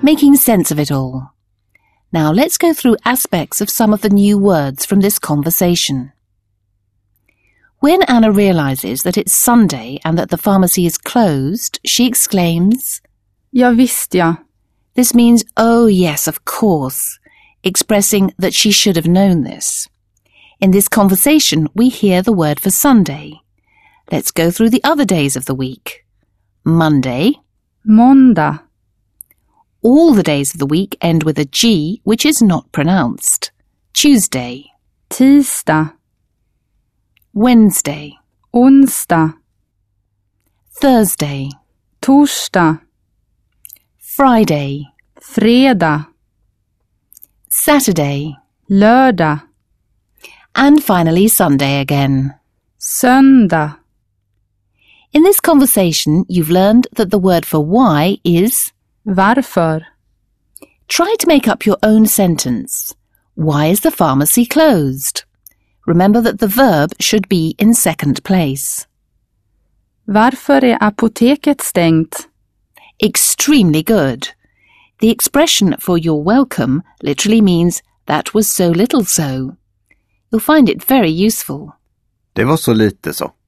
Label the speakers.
Speaker 1: making sense of it all. Now let's go through aspects of some of the new words from this conversation. When Anna realizes that it's Sunday and that the pharmacy is closed, she exclaims,
Speaker 2: Ja, visst ja.
Speaker 1: This means, oh yes, of course, expressing that she should have known this. In this conversation, we hear the word for Sunday. Let's go through the other days of the week. Monday.
Speaker 2: Måndag.
Speaker 1: All the days of the week end with a G, which is not pronounced. Tuesday.
Speaker 2: Tisdag.
Speaker 1: Wednesday.
Speaker 2: Onsdag.
Speaker 1: Thursday.
Speaker 2: Torsdag.
Speaker 1: Friday.
Speaker 2: Fredag.
Speaker 1: Saturday.
Speaker 2: Lördag.
Speaker 1: And finally Sunday again.
Speaker 2: Söndag.
Speaker 1: In this conversation, you've learned that the word for why is
Speaker 2: Varför?
Speaker 1: Try to make up your own sentence. Why is the pharmacy closed? Remember that the verb should be in second place.
Speaker 2: Varför är apoteket stängt?
Speaker 1: Extremely good. The expression for you're welcome literally means that was so little so. You'll find it very useful.
Speaker 3: Det var så lite så.